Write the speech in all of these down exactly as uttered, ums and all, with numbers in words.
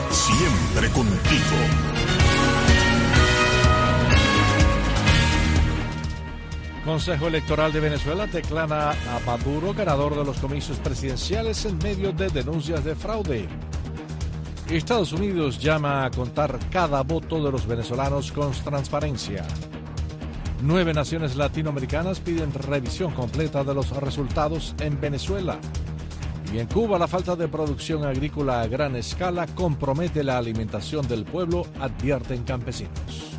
siempre contigo. Consejo Electoral de Venezuela declara a Maduro ganador de los comicios presidenciales en medio de denuncias de fraude. Estados Unidos llama a contar cada voto de los venezolanos con transparencia. Nueve naciones latinoamericanas piden revisión completa de los resultados en Venezuela. Y en Cuba, la falta de producción agrícola a gran escala compromete la alimentación del pueblo, advierten campesinos.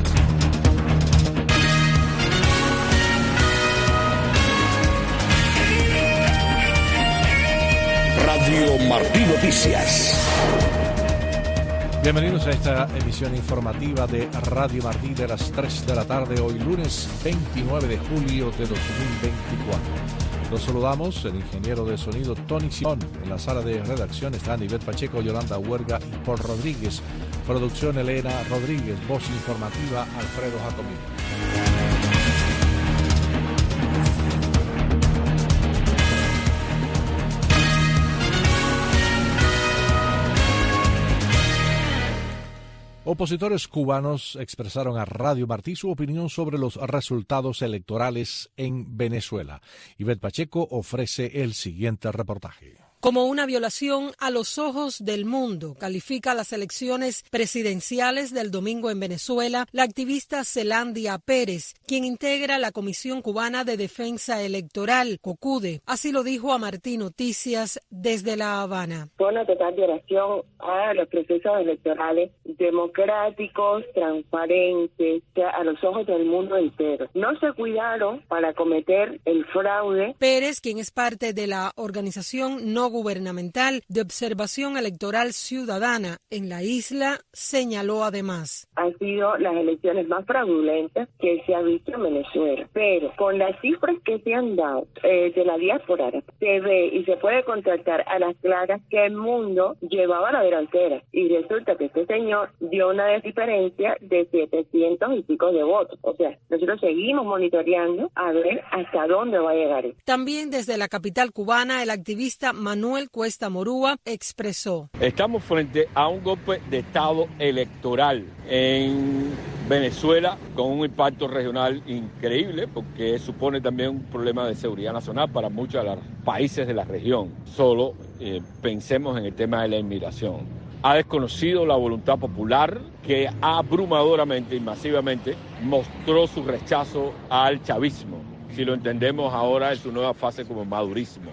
Radio Martí Noticias. Bienvenidos a esta emisión informativa de Radio Martí de las tres de la tarde, hoy lunes veintinueve de julio de dos mil veinticuatro. Los saludamos, el ingeniero de sonido Tony Simón. En la sala de redacción están Ivette Pacheco, Yolanda Huerga y Paul Rodríguez. Producción Elena Rodríguez, voz informativa Alfredo Jacomino. Opositores cubanos expresaron a Radio Martí su opinión sobre los resultados electorales en Venezuela. Ivette Pacheco ofrece el siguiente reportaje. Como una violación a los ojos del mundo, califica las elecciones presidenciales del domingo en Venezuela la activista Zelandia Pérez, quien integra la Comisión Cubana de Defensa Electoral, COCUDE. Así lo dijo a Martí Noticias desde La Habana. Fue una total violación a los procesos electorales democráticos, transparentes, a los ojos del mundo entero. No se cuidaron para cometer el fraude. Pérez, quien es parte de la organización no gubernamental de observación electoral ciudadana en la isla, señaló además. Han sido las elecciones más fraudulentas que se ha visto en Venezuela, pero con las cifras que se han dado eh, de la diáspora, se ve y se puede contrastar a las claras que el mundo llevaba la delantera, y resulta que este señor dio una diferencia de setecientos y pico de votos. O sea, nosotros seguimos monitoreando a ver hasta dónde va a llegar esto. También desde la capital cubana, el activista Manuel Manuel Cuesta Morúa expresó. Estamos frente a un golpe de Estado electoral en Venezuela con un impacto regional increíble porque supone también un problema de seguridad nacional para muchos de los países de la región. Solo eh, pensemos en el tema de la inmigración. Ha desconocido la voluntad popular que abrumadoramente y masivamente mostró su rechazo al chavismo. Si lo entendemos ahora en su nueva fase como madurismo.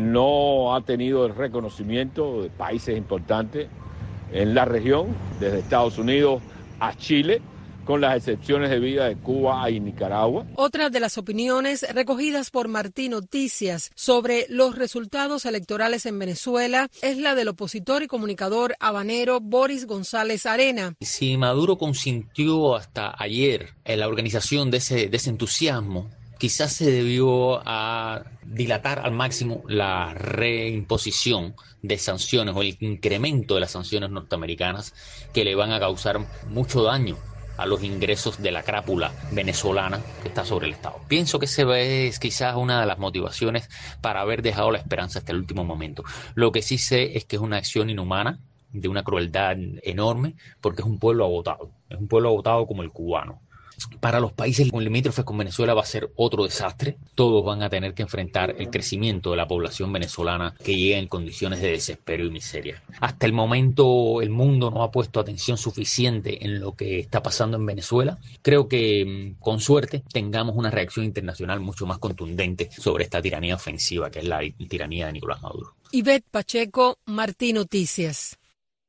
No ha tenido el reconocimiento de países importantes en la región, desde Estados Unidos a Chile, con las excepciones de vida de Cuba y Nicaragua. Otra de las opiniones recogidas por Martí Noticias sobre los resultados electorales en Venezuela es la del opositor y comunicador habanero Boris González Arena. Si Maduro consintió hasta ayer en la organización de ese, de ese entusiasmo, quizás se debió a dilatar al máximo la reimposición de sanciones o el incremento de las sanciones norteamericanas que le van a causar mucho daño a los ingresos de la crápula venezolana que está sobre el Estado. Pienso que esa es quizás una de las motivaciones para haber dejado la esperanza hasta el último momento. Lo que sí sé es que es una acción inhumana, de una crueldad enorme, porque es un pueblo agotado, es un pueblo agotado como el cubano. Para los países limítrofes con Venezuela va a ser otro desastre. Todos van a tener que enfrentar el crecimiento de la población venezolana que llega en condiciones de desespero y miseria. Hasta el momento el mundo no ha puesto atención suficiente en lo que está pasando en Venezuela. Creo que con suerte tengamos una reacción internacional mucho más contundente sobre esta tiranía ofensiva que es la tiranía de Nicolás Maduro. Ivette Pacheco, Martí Noticias.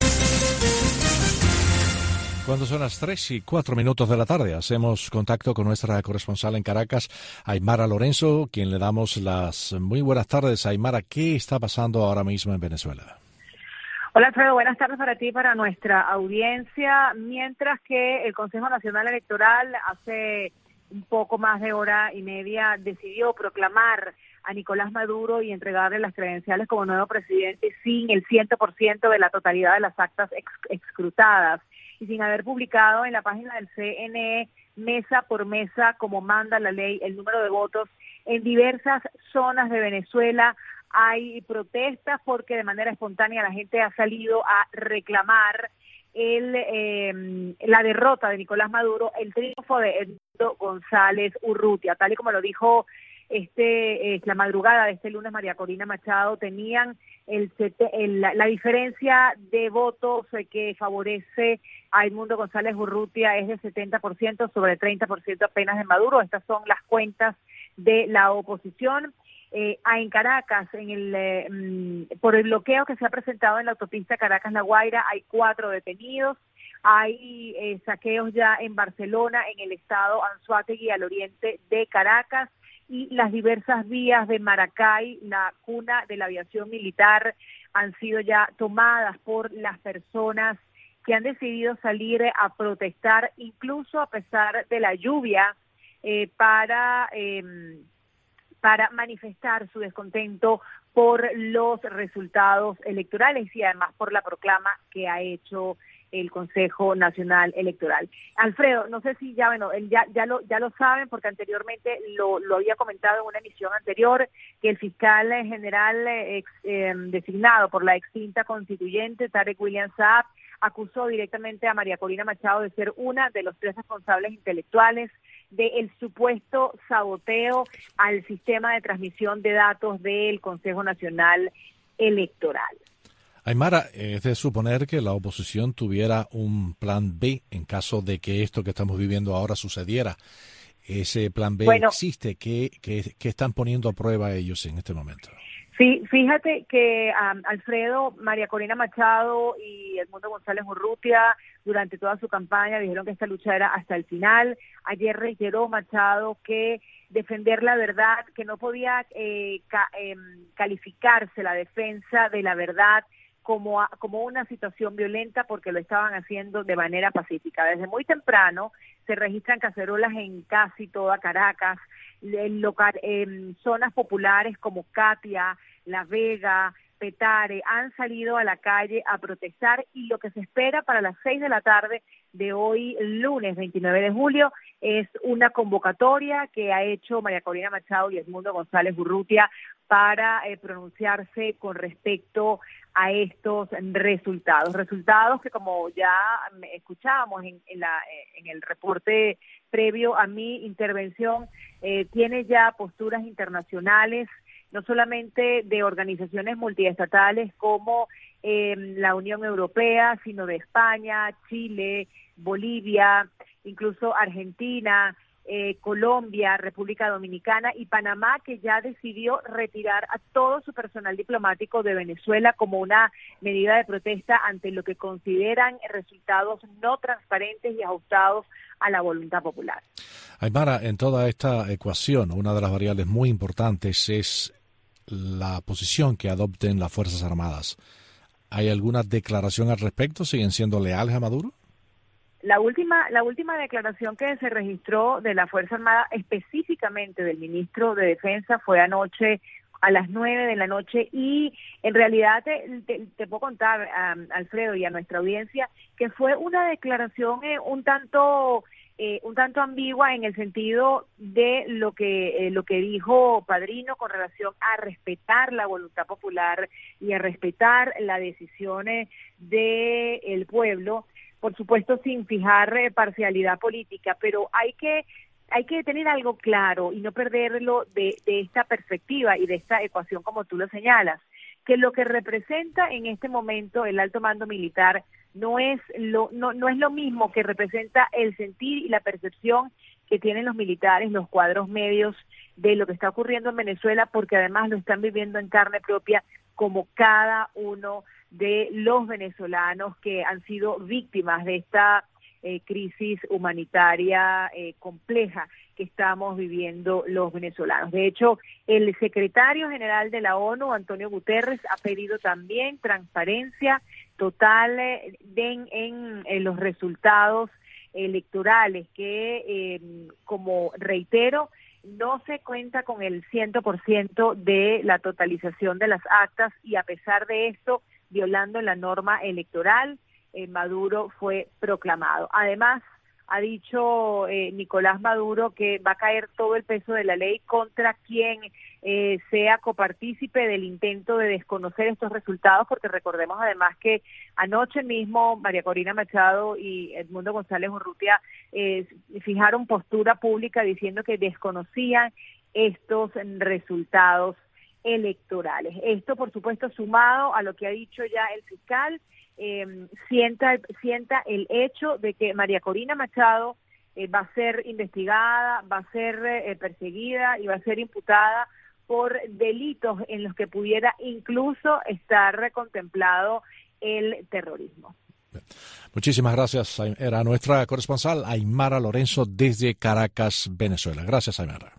Cuando son las tres y cuatro minutos de la tarde, hacemos contacto con nuestra corresponsal en Caracas, Aymara Lorenzo, quien le damos las muy buenas tardes. Aymara, ¿qué está pasando ahora mismo en Venezuela? Hola, Alfredo, buenas tardes para ti y para nuestra audiencia. Mientras que el Consejo Nacional Electoral hace un poco más de hora y media decidió proclamar a Nicolás Maduro y entregarle las credenciales como nuevo presidente sin el cien por ciento de la totalidad de las actas ex- escrutadas. Y sin haber publicado en la página del C N E, mesa por mesa, como manda la ley, el número de votos en diversas zonas de Venezuela, hay protestas porque de manera espontánea la gente ha salido a reclamar el eh, la derrota de Nicolás Maduro, el triunfo de Edmundo González Urrutia, tal y como lo dijo este eh, la madrugada de este lunes María Corina Machado. Tenían el, el la, la diferencia de votos eh, que favorece a Edmundo González Urrutia es de setenta por ciento sobre treinta por ciento apenas de Maduro. Estas son las cuentas de la oposición. Eh, en Caracas, en el eh, mm, por el bloqueo que se ha presentado en la autopista Caracas-La Guaira, hay cuatro detenidos. Hay eh, saqueos ya en Barcelona, en el estado Anzoátegui, al oriente de Caracas, y las diversas vías de Maracay, la cuna de la aviación militar, han sido ya tomadas por las personas que han decidido salir a protestar, incluso a pesar de la lluvia, eh, para... Eh, para manifestar su descontento por los resultados electorales y además por la proclama que ha hecho el Consejo Nacional Electoral. Alfredo, no sé si ya, bueno, ya, ya lo ya lo saben porque anteriormente lo, lo había comentado en una emisión anterior, que el fiscal general ex, eh, designado por la extinta constituyente, Tarek William Saab, acusó directamente a María Corina Machado de ser una de los tres responsables intelectuales del supuesto saboteo al sistema de transmisión de datos del Consejo Nacional Electoral. Aymara, es de suponer que la oposición tuviera un plan B en caso de que esto que estamos viviendo ahora sucediera. Ese plan B bueno, existe. ¿Qué, qué, qué están poniendo a prueba ellos en este momento? Sí, fíjate que um, Alfredo, María Corina Machado y Edmundo González Urrutia durante toda su campaña dijeron que esta lucha era hasta el final. Ayer reiteró Machado que defender la verdad, que no podía eh, ca, eh, calificarse la defensa de la verdad como, a, como una situación violenta porque lo estaban haciendo de manera pacífica. Desde muy temprano se registran cacerolas en casi toda Caracas, en local, en zonas populares como Catia, La Vega, Petare, han salido a la calle a protestar y lo que se espera para las seis de la tarde de hoy, lunes veintinueve de julio, es una convocatoria que ha hecho María Corina Machado y Edmundo González Urrutia para eh, pronunciarse con respecto a estos resultados. Resultados que, como ya escuchábamos en, en, la, en el reporte previo a mi intervención, eh, tiene ya posturas internacionales, no solamente de organizaciones multiestatales como eh, la Unión Europea, sino de España, Chile, Bolivia, incluso Argentina, eh, Colombia, República Dominicana y Panamá, que ya decidió retirar a todo su personal diplomático de Venezuela como una medida de protesta ante lo que consideran resultados no transparentes y ajustados a la voluntad popular. Aymara, en toda esta ecuación, una de las variables muy importantes es la posición que adopten las Fuerzas Armadas. ¿Hay alguna declaración al respecto? ¿Siguen siendo leales a Maduro? La última, la última declaración que se registró de la Fuerza Armada, específicamente del ministro de Defensa, fue anoche a las nueve de la noche y en realidad te, te, te puedo contar, um, Alfredo, y a nuestra audiencia, que fue una declaración eh, un tanto... Eh, un tanto ambigua en el sentido de lo que eh, lo que dijo Padrino con relación a respetar la voluntad popular y a respetar las decisiones del pueblo, por supuesto sin fijar eh, parcialidad política, pero hay que hay que tener algo claro y no perderlo de, de esta perspectiva y de esta ecuación como tú lo señalas, que lo que representa en este momento el alto mando militar no es lo no no es lo mismo que representa el sentir y la percepción que tienen los militares, los cuadros medios de lo que está ocurriendo en Venezuela, porque además lo están viviendo en carne propia como cada uno de los venezolanos que han sido víctimas de esta eh, crisis humanitaria eh, compleja que estamos viviendo los venezolanos. De hecho, el secretario general de la ONU, Antonio Guterres, ha pedido también transparencia total eh, en, en, en los resultados electorales, que eh, como reitero, no se cuenta con el cien por ciento de la totalización de las actas y a pesar de esto, violando la norma electoral, eh, Maduro fue proclamado. Además, ha dicho eh, Nicolás Maduro que va a caer todo el peso de la ley contra quien eh, sea copartícipe del intento de desconocer estos resultados, porque recordemos además que anoche mismo María Corina Machado y Edmundo González Urrutia eh, fijaron postura pública diciendo que desconocían estos resultados electorales. Esto, por supuesto, sumado a lo que ha dicho ya el fiscal, eh, sienta, sienta el hecho de que María Corina Machado eh, va a ser investigada, va a ser eh, perseguida y va a ser imputada por delitos en los que pudiera incluso estar contemplado el terrorismo. Muchísimas gracias. Era nuestra corresponsal Aymara Lorenzo desde Caracas, Venezuela. Gracias, Aymara.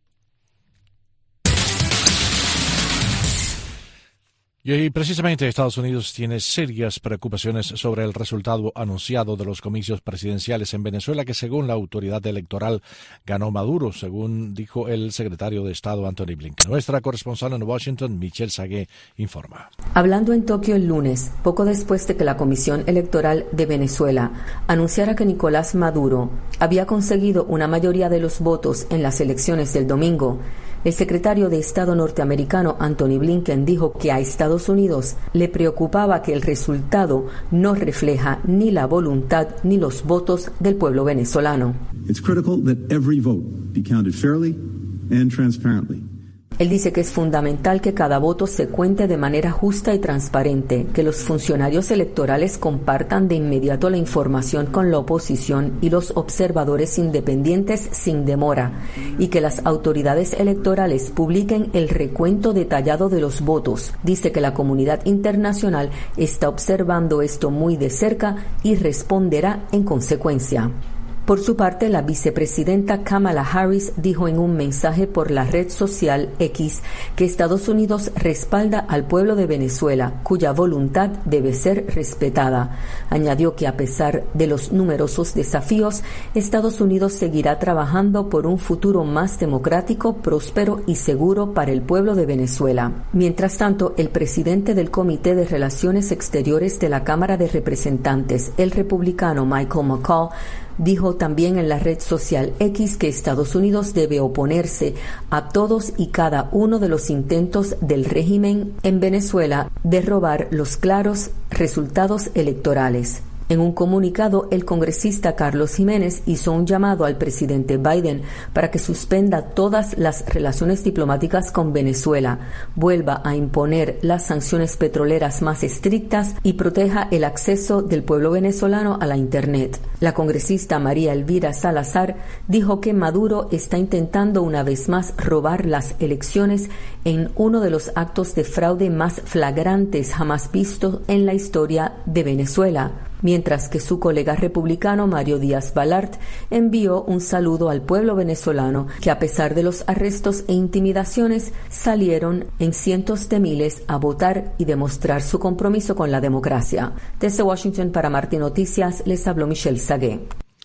Y precisamente Estados Unidos tiene serias preocupaciones sobre el resultado anunciado de los comicios presidenciales en Venezuela, que según la autoridad electoral ganó Maduro, según dijo el secretario de Estado Anthony Blinken. Nuestra corresponsal en Washington, Michelle Sagué, informa. Hablando en Tokio el lunes, poco después de que la Comisión Electoral de Venezuela anunciara que Nicolás Maduro había conseguido una mayoría de los votos en las elecciones del domingo, el secretario de Estado norteamericano Anthony Blinken dijo que a Estados Unidos le preocupaba que el resultado no refleja ni la voluntad ni los votos del pueblo venezolano. It's critical that every vote be counted fairly and transparently. Él dice que es fundamental que cada voto se cuente de manera justa y transparente, que los funcionarios electorales compartan de inmediato la información con la oposición y los observadores independientes sin demora, y que las autoridades electorales publiquen el recuento detallado de los votos. Dice que la comunidad internacional está observando esto muy de cerca y responderá en consecuencia. Por su parte, la vicepresidenta Kamala Harris dijo en un mensaje por la red social X que Estados Unidos respalda al pueblo de Venezuela, cuya voluntad debe ser respetada. Añadió que a pesar de los numerosos desafíos, Estados Unidos seguirá trabajando por un futuro más democrático, próspero y seguro para el pueblo de Venezuela. Mientras tanto, el presidente del Comité de Relaciones Exteriores de la Cámara de Representantes, el republicano Michael McCaul, dijo también en la red social X que Estados Unidos debe oponerse a todos y cada uno de los intentos del régimen en Venezuela de robar los claros resultados electorales. En un comunicado, el congresista Carlos Jiménez hizo un llamado al presidente Biden para que suspenda todas las relaciones diplomáticas con Venezuela, vuelva a imponer las sanciones petroleras más estrictas y proteja el acceso del pueblo venezolano a la Internet. La congresista María Elvira Salazar dijo que Maduro está intentando una vez más robar las elecciones en uno de los actos de fraude más flagrantes jamás vistos en la historia de Venezuela, mientras que su colega republicano Mario Díaz Balart envió un saludo al pueblo venezolano que, a pesar de los arrestos e intimidaciones, salieron en cientos de miles a votar y demostrar su compromiso con la democracia. Desde Washington para Martín Noticias les habló Michelle Sagué.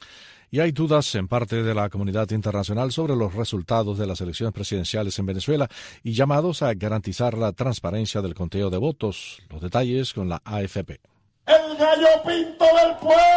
Y hay dudas en parte de la comunidad internacional sobre los resultados de las elecciones presidenciales en Venezuela y llamados a garantizar la transparencia del conteo de votos. Los detalles con la A F P. ¡El gallo pinto del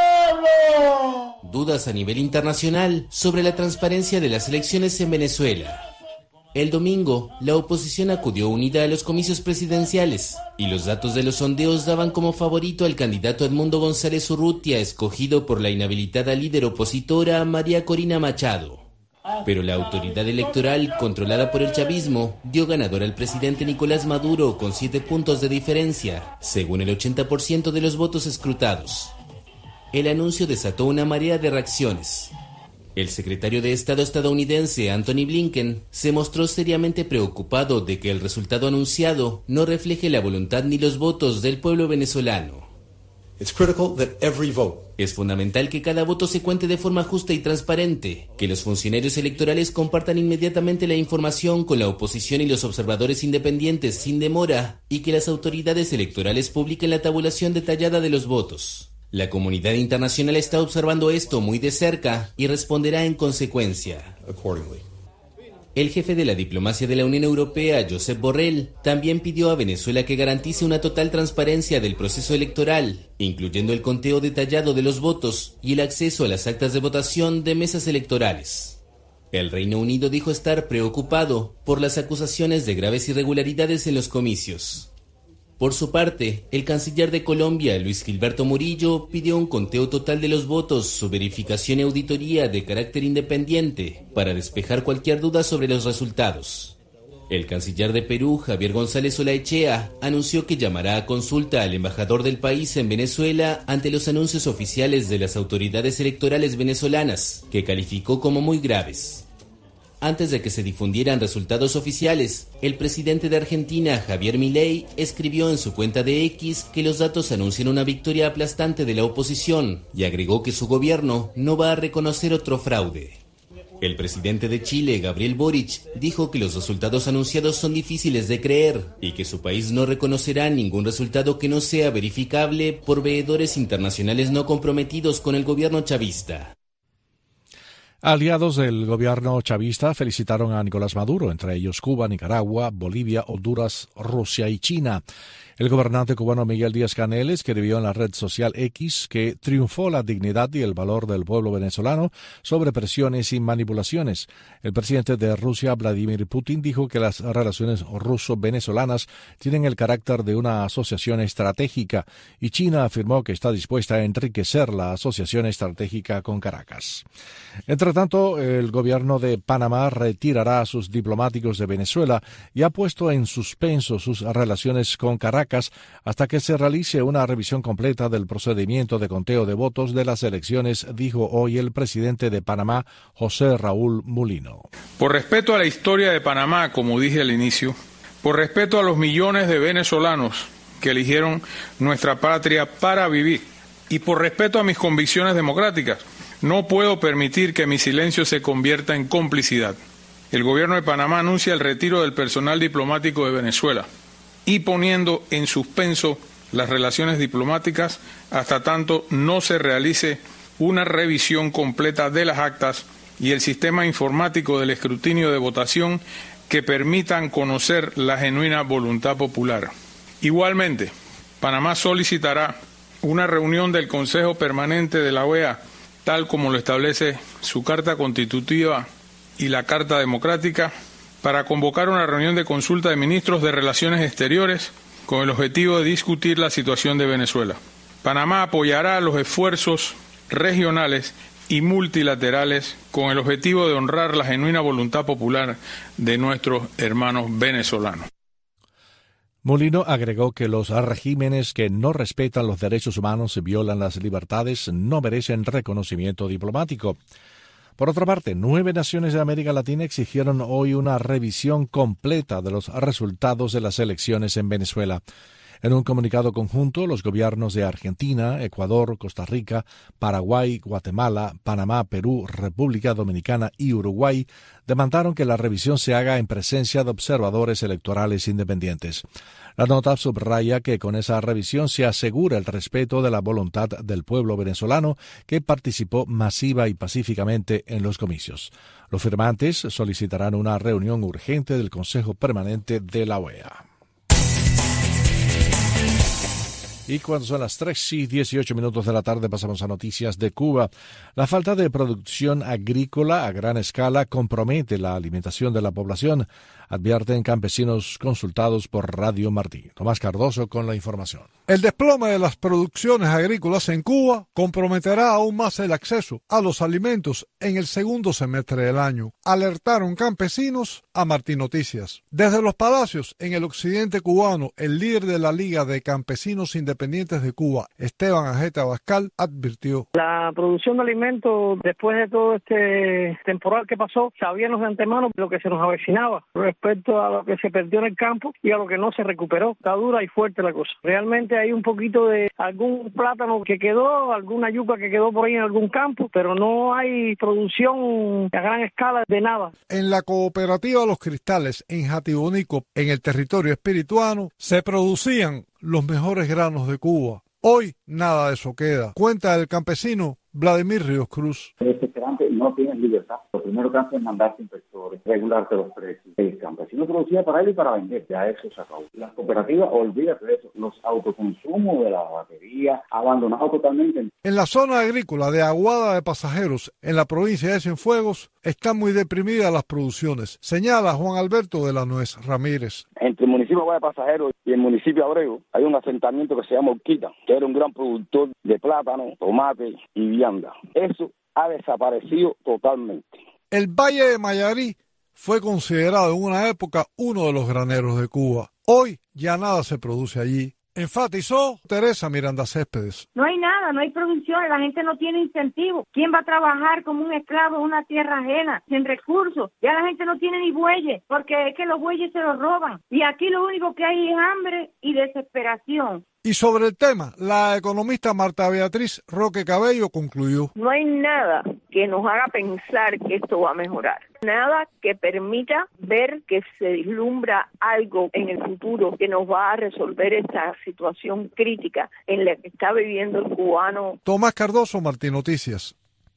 pueblo! Dudas a nivel internacional sobre la transparencia de las elecciones en Venezuela. El domingo, la oposición acudió unida a los comicios presidenciales y los datos de los sondeos daban como favorito al candidato Edmundo González Urrutia, escogido por la inhabilitada líder opositora María Corina Machado. Pero la autoridad electoral, controlada por el chavismo, dio ganador al presidente Nicolás Maduro con siete puntos de diferencia, según el ochenta por ciento de los votos escrutados. El anuncio desató una marea de reacciones. El secretario de Estado estadounidense, Anthony Blinken, se mostró seriamente preocupado de que el resultado anunciado no refleje la voluntad ni los votos del pueblo venezolano. It's critical that every vote. Es fundamental que cada voto se cuente de forma justa y transparente, que los funcionarios electorales compartan inmediatamente la información con la oposición y los observadores independientes sin demora, y que las autoridades electorales publiquen la tabulación detallada de los votos. La comunidad internacional está observando esto muy de cerca y responderá en consecuencia. Accordingly. El jefe de la diplomacia de la Unión Europea, Josep Borrell, también pidió a Venezuela que garantice una total transparencia del proceso electoral, incluyendo el conteo detallado de los votos y el acceso a las actas de votación de mesas electorales. El Reino Unido dijo estar preocupado por las acusaciones de graves irregularidades en los comicios. Por su parte, el canciller de Colombia, Luis Gilberto Murillo, pidió un conteo total de los votos, su verificación y auditoría de carácter independiente para despejar cualquier duda sobre los resultados. El canciller de Perú, Javier González Olaechea, anunció que llamará a consulta al embajador del país en Venezuela ante los anuncios oficiales de las autoridades electorales venezolanas, que calificó como muy graves. Antes de que se difundieran resultados oficiales, el presidente de Argentina, Javier Milei, escribió en su cuenta de X que los datos anuncian una victoria aplastante de la oposición y agregó que su gobierno no va a reconocer otro fraude. El presidente de Chile, Gabriel Boric, dijo que los resultados anunciados son difíciles de creer y que su país no reconocerá ningún resultado que no sea verificable por veedores internacionales no comprometidos con el gobierno chavista. Aliados del gobierno chavista felicitaron a Nicolás Maduro, entre ellos Cuba, Nicaragua, Bolivia, Honduras, Rusia y China. El gobernante cubano Miguel Díaz-Canel escribió en la red social X que triunfó la dignidad y el valor del pueblo venezolano sobre presiones y manipulaciones. El presidente de Rusia, Vladimir Putin, dijo que las relaciones ruso-venezolanas tienen el carácter de una asociación estratégica y China afirmó que está dispuesta a enriquecer la asociación estratégica con Caracas. Entre tanto, el gobierno de Panamá retirará a sus diplomáticos de Venezuela y ha puesto en suspenso sus relaciones con Caracas hasta que se realice una revisión completa del procedimiento de conteo de votos de las elecciones, dijo hoy el presidente de Panamá, José Raúl Mulino. Por respeto a la historia de Panamá, como dije al inicio, por respeto a los millones de venezolanos que eligieron nuestra patria para vivir y por respeto a mis convicciones democráticas, no puedo permitir que mi silencio se convierta en complicidad. El gobierno de Panamá anuncia el retiro del personal diplomático de Venezuela y poniendo en suspenso las relaciones diplomáticas hasta tanto no se realice una revisión completa de las actas y el sistema informático del escrutinio de votación que permitan conocer la genuina voluntad popular. Igualmente, Panamá solicitará una reunión del Consejo Permanente de la O E A, tal como lo establece su Carta Constitutiva y la Carta Democrática, para convocar una reunión de consulta de ministros de Relaciones Exteriores con el objetivo de discutir la situación de Venezuela. Panamá apoyará los esfuerzos regionales y multilaterales con el objetivo de honrar la genuina voluntad popular de nuestros hermanos venezolanos. Mulino agregó que los regímenes que no respetan los derechos humanos y violan las libertades no merecen reconocimiento diplomático. Por otra parte, nueve naciones de América Latina exigieron hoy una revisión completa de los resultados de las elecciones en Venezuela. En un comunicado conjunto, los gobiernos de Argentina, Ecuador, Costa Rica, Paraguay, Guatemala, Panamá, Perú, República Dominicana y Uruguay demandaron que la revisión se haga en presencia de observadores electorales independientes. La nota subraya que con esa revisión se asegura el respeto de la voluntad del pueblo venezolano que participó masiva y pacíficamente en los comicios. Los firmantes solicitarán una reunión urgente del Consejo Permanente de la O E A. Y cuando son las tres y dieciocho minutos de la tarde pasamos a noticias de Cuba. La falta de producción agrícola a gran escala compromete la alimentación de la población, advierten campesinos consultados por Radio Martí. Tomás Cardoso con la información. El desplome de las producciones agrícolas en Cuba comprometerá aún más el acceso a los alimentos en el segundo semestre del año, alertaron campesinos a Martí Noticias. Desde los palacios en el occidente cubano, el líder de la Liga de Campesinos Independientes de Cuba, Esteban Ajete Abascal, advirtió: la producción de alimentos después de todo este temporal que pasó, sabíamos de antemano lo que se nos avecinaba respecto a lo que se perdió en el campo y a lo que no se recuperó. Está dura y fuerte la cosa. Realmente hay un poquito de algún plátano que quedó, alguna yuca que quedó por ahí en algún campo, pero no hay producción a gran escala de nada. En la cooperativa Los Cristales, en Jatibonico, en el territorio espirituano, se producían los mejores granos de Cuba. Hoy nada de eso queda, cuenta el campesino Vladimir Ríos Cruz. Parece que restaurantes no tienen libertad. Lo primero que hacen es mandarte inspectores, regularte los precios. El campesino producía para él y para vender. Ya eso se acabó. Las cooperativas, olvídate de eso. Los autoconsumos de la batería, abandonados totalmente. En la zona agrícola de Aguada de Pasajeros, en la provincia de Cienfuegos, están muy deprimidas las producciones, señala Juan Alberto de la Nuez Ramírez. Entre el municipio de Aguada de Pasajeros y el municipio de Abreu hay un asentamiento que se llama Urquita, que era un gran productor de plátano, tomate y vianda. Eso ha desaparecido totalmente. El Valle de Mayarí fue considerado en una época uno de los graneros de Cuba. Hoy ya nada se produce allí. Enfatizó Teresa Miranda Céspedes. No hay nada, no hay producción, la gente no tiene incentivo. ¿Quién va a trabajar como un esclavo en una tierra ajena, sin recursos? Ya la gente no tiene ni bueyes, porque es que los bueyes se los roban. Y aquí lo único que hay es hambre y desesperación. Y sobre el tema, la economista Marta Beatriz Roque Cabello concluyó. No hay nada que nos haga pensar que esto va a mejorar. Nada que permita ver que se vislumbra algo en el futuro que nos va a resolver esta situación crítica en la que está viviendo el cubano. Tomás Cardoso, Martín Noticias.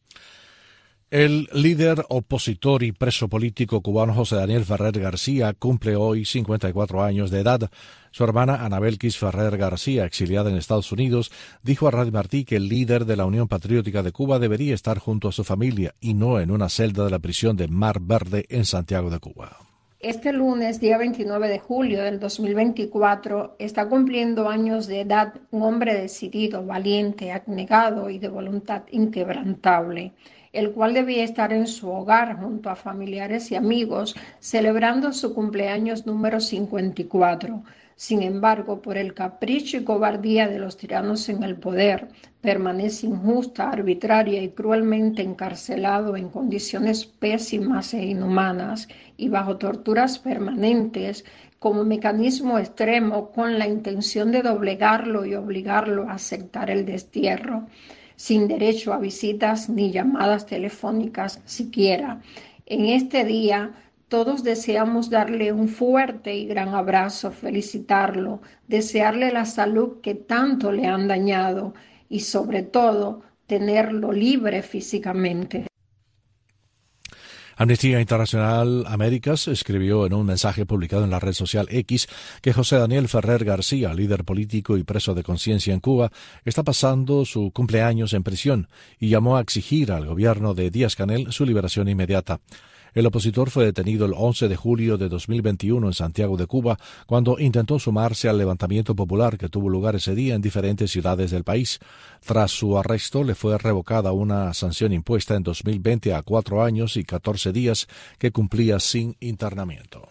El líder opositor y preso político cubano José Daniel Ferrer García cumple hoy cincuenta y cuatro años de edad. Su hermana Ana Belkis Ferrer García, exiliada en Estados Unidos, dijo a Radio Martí que el líder de la Unión Patriótica de Cuba debería estar junto a su familia y no en una celda de la prisión de Mar Verde en Santiago de Cuba. Este lunes, día veintinueve de julio del dos mil veinticuatro, está cumpliendo años de edad un hombre decidido, valiente, abnegado y de voluntad inquebrantable, el cual debía estar en su hogar junto a familiares y amigos celebrando su cumpleaños número cincuenta y cuatro. Sin embargo, por el capricho y cobardía de los tiranos en el poder, permanece injusta, arbitraria y cruelmente encarcelado en condiciones pésimas e inhumanas y bajo torturas permanentes como mecanismo extremo con la intención de doblegarlo y obligarlo a aceptar el destierro, sin derecho a visitas ni llamadas telefónicas siquiera. En este día, todos deseamos darle un fuerte y gran abrazo, felicitarlo, desearle la salud que tanto le han dañado y sobre todo tenerlo libre físicamente. Amnistía Internacional Américas escribió en un mensaje publicado en la red social X que José Daniel Ferrer García, líder político y preso de conciencia en Cuba, está pasando su cumpleaños en prisión y llamó a exigir al gobierno de Díaz-Canel su liberación inmediata. El opositor fue detenido el once de julio de dos mil veintiuno en Santiago de Cuba cuando intentó sumarse al levantamiento popular que tuvo lugar ese día en diferentes ciudades del país. Tras su arresto, le fue revocada una sanción impuesta en dos mil veinte a cuatro años y catorce días que cumplía sin internamiento.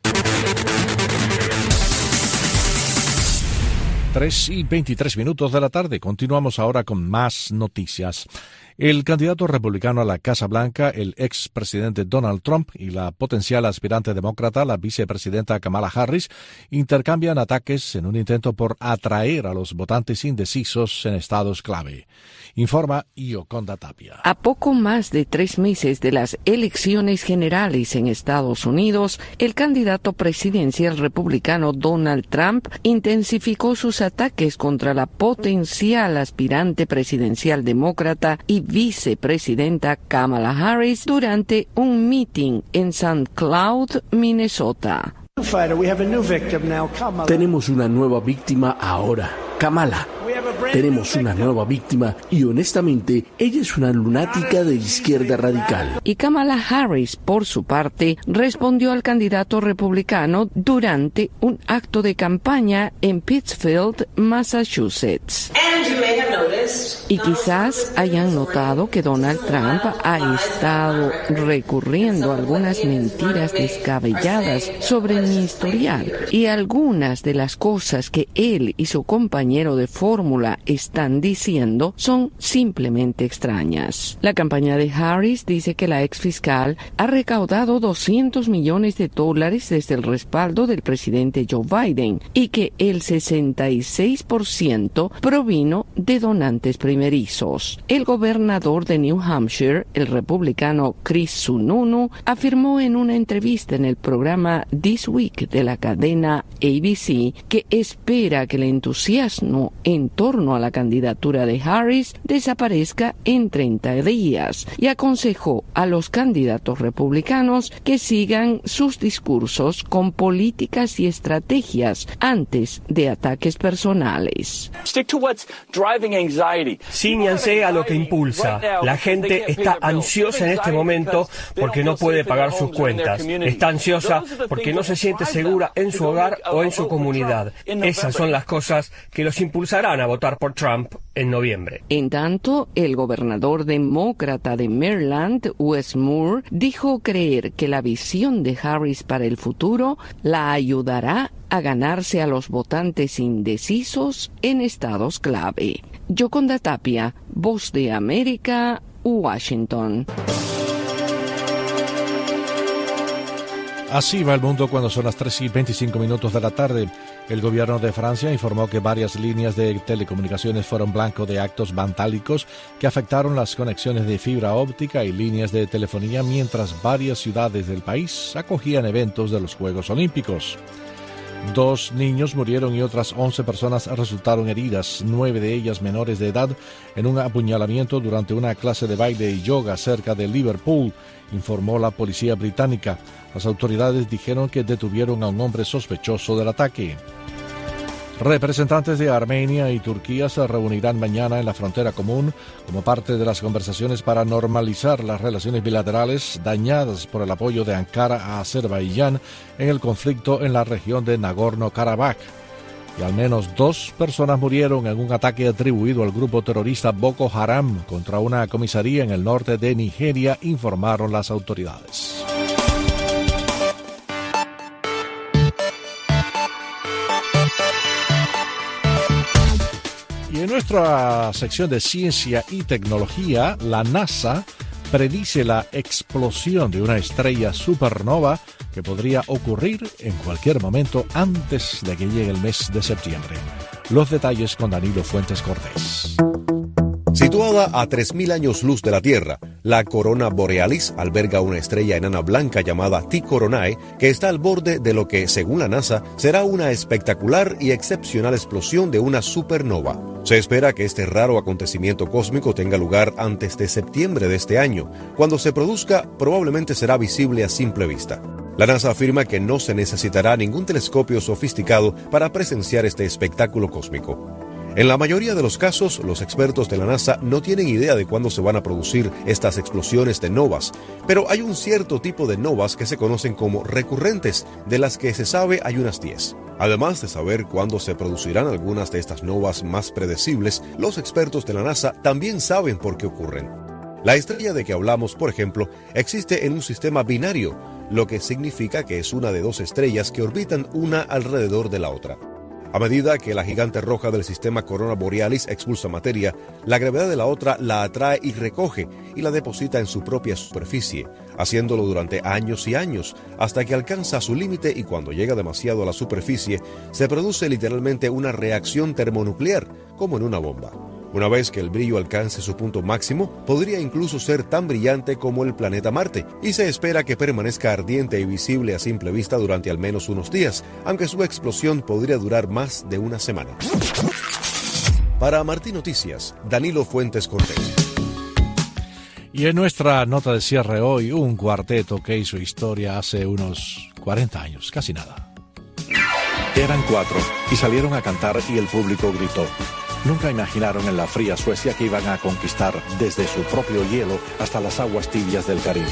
Tres y veintitrés minutos de la tarde. Continuamos ahora con más noticias. El candidato republicano a la Casa Blanca, el expresidente Donald Trump, y la potencial aspirante demócrata, la vicepresidenta Kamala Harris, intercambian ataques en un intento por atraer a los votantes indecisos en estados clave. Informa Yoconda Tapia. A poco más de tres meses de las elecciones generales en Estados Unidos, el candidato presidencial republicano Donald Trump intensificó sus ataques contra la potencial aspirante presidencial demócrata y vicepresidenta Kamala Harris durante un meeting en Saint Cloud, Minnesota. Tenemos una nueva víctima ahora, Kamala. Tenemos una nueva víctima y honestamente ella es una lunática de izquierda radical. Y Kamala Harris, por su parte, respondió al candidato republicano durante un acto de campaña en Pittsfield, Massachusetts. Y quizás hayan notado que Donald Trump ha estado recurriendo a algunas mentiras descabelladas sobre mi historial y algunas de las cosas que él y su compañero de fórmula están diciendo son simplemente extrañas. La campaña de Harris dice que la exfiscal ha recaudado doscientos millones de dólares desde el respaldo del presidente Joe Biden y que el sesenta y seis por ciento provino de donantes primerizos. El gobernador de New Hampshire, el republicano Chris Sununu, afirmó en una entrevista en el programa This Week de la cadena A B C que espera que el entusiasmo entusiasmo en torno a la candidatura de Harris desaparezca en treinta días y aconsejó a los candidatos republicanos que sigan sus discursos con políticas y estrategias antes de ataques personales. Cíñanse a lo que impulsa. La gente está ansiosa en este momento porque no puede pagar sus cuentas. Está ansiosa porque no se siente segura en su hogar o en su comunidad. Esas son las cosas que los impulsarán a votar por Trump en noviembre. En tanto, el gobernador demócrata de Maryland, Wes Moore, dijo creer que la visión de Harris para el futuro la ayudará a ganarse a los votantes indecisos en estados clave. Yoconda Tapia, Voz de América, Washington. Así va el mundo cuando son las tres y veinticinco minutos de la tarde. El gobierno de Francia informó que varias líneas de telecomunicaciones fueron blanco de actos vandálicos que afectaron las conexiones de fibra óptica y líneas de telefonía, mientras varias ciudades del país acogían eventos de los Juegos Olímpicos. Dos niños murieron y otras once personas resultaron heridas, nueve de ellas menores de edad, en un apuñalamiento durante una clase de baile y yoga cerca de Liverpool, informó la policía británica. Las autoridades dijeron que detuvieron a un hombre sospechoso del ataque. Representantes de Armenia y Turquía se reunirán mañana en la frontera común como parte de las conversaciones para normalizar las relaciones bilaterales dañadas por el apoyo de Ankara a Azerbaiyán en el conflicto en la región de Nagorno-Karabaj. Y al menos dos personas murieron en un ataque atribuido al grupo terrorista Boko Haram contra una comisaría en el norte de Nigeria, informaron las autoridades. Y en nuestra sección de ciencia y tecnología, la NASA predice la explosión de una estrella supernova que podría ocurrir en cualquier momento antes de que llegue el mes de septiembre. Los detalles con Danilo Fuentes Cortés. Situada a tres mil años luz de la Tierra, la Corona Borealis alberga una estrella enana blanca llamada T Coronae que está al borde de lo que, según la NASA, será una espectacular y excepcional explosión de una supernova. Se espera que este raro acontecimiento cósmico tenga lugar antes de septiembre de este año. Cuando se produzca, probablemente será visible a simple vista. La NASA afirma que no se necesitará ningún telescopio sofisticado para presenciar este espectáculo cósmico. En la mayoría de los casos, los expertos de la NASA no tienen idea de cuándo se van a producir estas explosiones de novas, pero hay un cierto tipo de novas que se conocen como recurrentes, de las que se sabe hay unas diez. Además de saber cuándo se producirán algunas de estas novas más predecibles, los expertos de la NASA también saben por qué ocurren. La estrella de que hablamos, por ejemplo, existe en un sistema binario, lo que significa que es una de dos estrellas que orbitan una alrededor de la otra. A medida que la gigante roja del sistema Corona Borealis expulsa materia, la gravedad de la otra la atrae y recoge y la deposita en su propia superficie, haciéndolo durante años y años, hasta que alcanza su límite y cuando llega demasiado a la superficie, se produce literalmente una reacción termonuclear, como en una bomba. Una vez que el brillo alcance su punto máximo, podría incluso ser tan brillante como el planeta Marte, y se espera que permanezca ardiente y visible a simple vista durante al menos unos días, aunque su explosión podría durar más de una semana. Para Martín Noticias, Danilo Fuentes Cortés. Y en nuestra nota de cierre hoy, un cuarteto que hizo historia hace unos cuarenta años, casi nada. Eran cuatro y salieron a cantar y el público gritó. Nunca imaginaron en la fría Suecia que iban a conquistar desde su propio hielo hasta las aguas tibias del Caribe.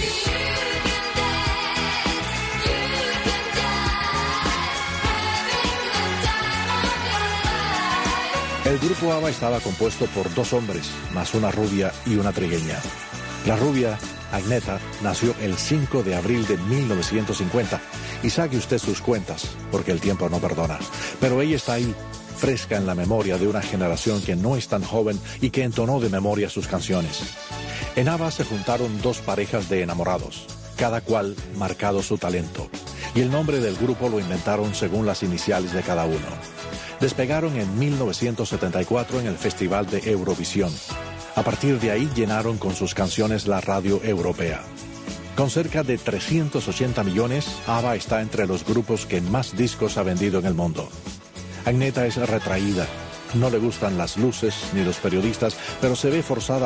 El grupo ABBA estaba compuesto por dos hombres, más una rubia y una trigueña. La rubia, Agneta, nació el cinco de abril de mil novecientos cincuenta. Y saque usted sus cuentas, porque el tiempo no perdona. Pero ella está ahí, fresca en la memoria de una generación que no es tan joven y que entonó de memoria sus canciones. En ABBA se juntaron dos parejas de enamorados, cada cual marcado su talento, y el nombre del grupo lo inventaron según las iniciales de cada uno. Despegaron en mil novecientos setenta y cuatro en el Festival de Eurovisión. A partir de ahí llenaron con sus canciones la radio europea. Con cerca de trescientos ochenta millones, ABBA está entre los grupos que más discos ha vendido en el mundo. Agneta es retraída, No le gustan las luces ni los periodistas, pero se ve forzada